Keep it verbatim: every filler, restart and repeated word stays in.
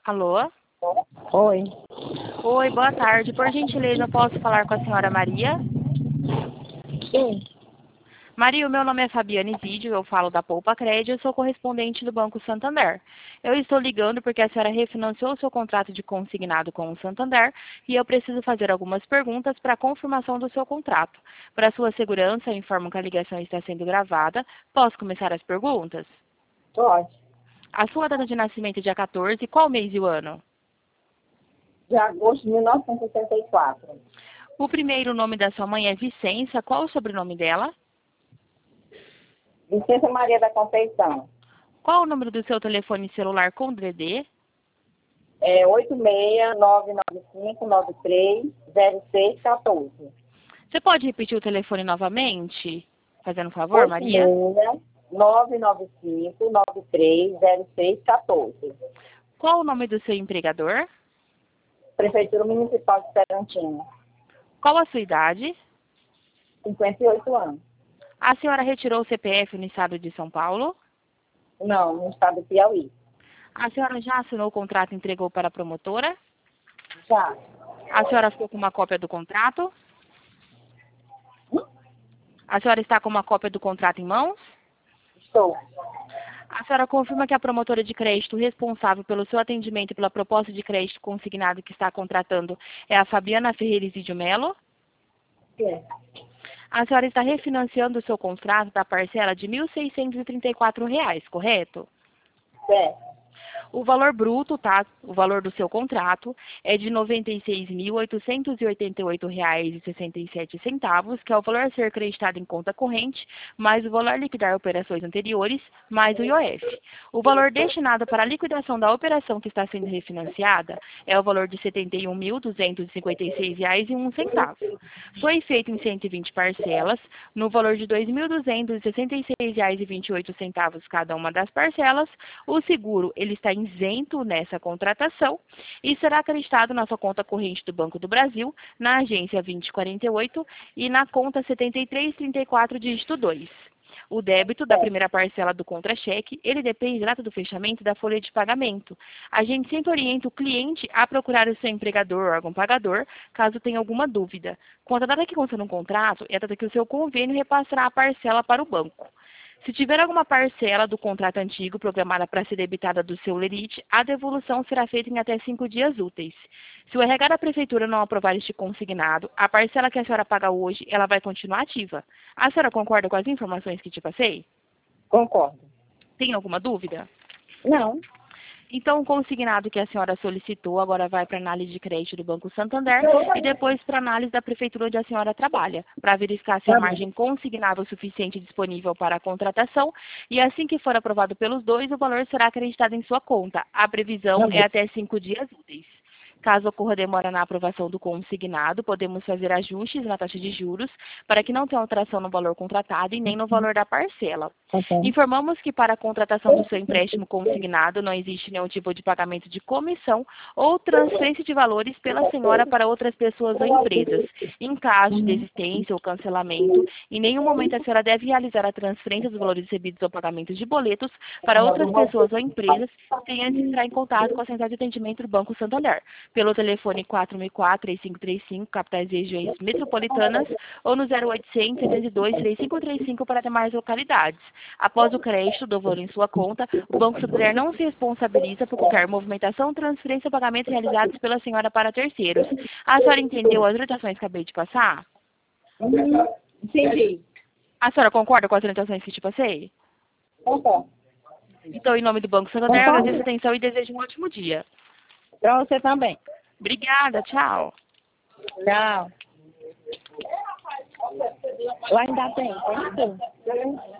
Alô? Oi. Oi, boa tarde. Por gentileza, eu posso falar com a senhora Maria? Sim. Maria, o meu nome é Fabiane Zidio, eu falo da Poupa Crédito, eu sou correspondente do Banco Santander. Eu estou ligando porque a senhora refinanciou o seu contrato de consignado com o Santander e eu preciso fazer algumas perguntas para a confirmação do seu contrato. Para sua segurança, eu informo que a ligação está sendo gravada. Posso começar as perguntas? Pode. A sua data de nascimento é dia quatorze, qual mês e o ano? De agosto de mil novecentos e setenta e quatro. O primeiro nome da sua mãe é Vicência, qual o sobrenome dela? Vicência Maria da Conceição. Qual o número do seu telefone celular com D D? É oito seis nove nove cinco nove três zero seis um quatro. Você pode repetir o telefone novamente? Fazendo um favor, Maria? oito seis nove nove cinco nove três zero seis um quatro. Qual o nome do seu empregador? Prefeitura Municipal de Serantina. Qual a sua idade? cinquenta e oito anos. A senhora retirou o C P F no estado de São Paulo? Não, no estado do Piauí. A senhora já assinou o contrato e entregou para a promotora? Já. A senhora ficou com uma cópia do contrato? Hum? A senhora está com uma cópia do contrato em mãos? Estou. A senhora confirma que a promotora de crédito responsável pelo seu atendimento e pela proposta de crédito consignado que está contratando é a Fabiana Ferreira Zidio Melo? Sim. A senhora está refinanciando o seu contrato da parcela de mil seiscentos e trinta e quatro reais, correto? Certo. O valor bruto, tá? O valor do seu contrato é de noventa e seis mil oitocentos e oitenta e oito reais e sessenta e sete centavos, que é o valor a ser acreditado em conta corrente, mais o valor a liquidar operações anteriores, mais o I O F. O valor destinado para a liquidação da operação que está sendo refinanciada é o valor de setenta e um mil duzentos e cinquenta e seis reais e um centavo. Foi feito em cento e vinte parcelas, no valor de dois mil duzentos e sessenta e seis reais e vinte e oito centavos cada uma das parcelas. O seguro ele está isento nessa contratação e será acreditado na sua conta corrente do Banco do Brasil, na agência vinte e quarenta e oito e na conta setenta e três trinta e quatro, dígito dois. O débito da primeira parcela do contra-cheque, ele depende da data do fechamento da folha de pagamento. A gente sempre orienta o cliente a procurar o seu empregador ou órgão pagador, caso tenha alguma dúvida. Quanto à data que consta no contrato, é a data que o seu convênio repassará a parcela para o banco. Se tiver alguma parcela do contrato antigo programada para ser debitada do seu lerite, a devolução será feita em até cinco dias úteis. Se o R H da Prefeitura não aprovar este consignado, a parcela que a senhora paga hoje, ela vai continuar ativa. A senhora concorda com as informações que te passei? Concordo. Tem alguma dúvida? Não. Então, o consignado que a senhora solicitou agora vai para análise de crédito do Banco Santander e depois para análise da prefeitura onde a senhora trabalha, para verificar se a margem consignável suficiente disponível para a contratação e assim que for aprovado pelos dois, o valor será acreditado em sua conta. A previsão é até cinco dias úteis. Caso ocorra demora na aprovação do consignado, podemos fazer ajustes na taxa de juros para que não tenha alteração no valor contratado e nem no valor da parcela. Informamos que para a contratação do seu empréstimo consignado não existe nenhum tipo de pagamento de comissão ou transferência de valores pela senhora para outras pessoas ou empresas. Em caso de desistência ou cancelamento, em nenhum momento a senhora deve realizar a transferência dos valores recebidos ou pagamentos de boletos para outras pessoas ou empresas sem antes entrar em contato com a central de atendimento do Banco Santander, pelo telefone quatro mil quatro, três cinco três cinco, capitais e regiões metropolitanas, ou no zero oitocentos, setenta e dois, três cinco três cinco para demais localidades. Após o crédito do valor em sua conta, o Banco Santander não se responsabiliza por qualquer movimentação, transferência ou pagamento realizados pela senhora para terceiros. A senhora entendeu as orientações que acabei de passar? Hum, entendi. A senhora concorda com as orientações que te passei? Concordo. Então, em nome do Banco Santander, eu agradeço a atenção e desejo um ótimo dia. Para você também. Obrigada, tchau. Não. Lá ainda tem, tem sim.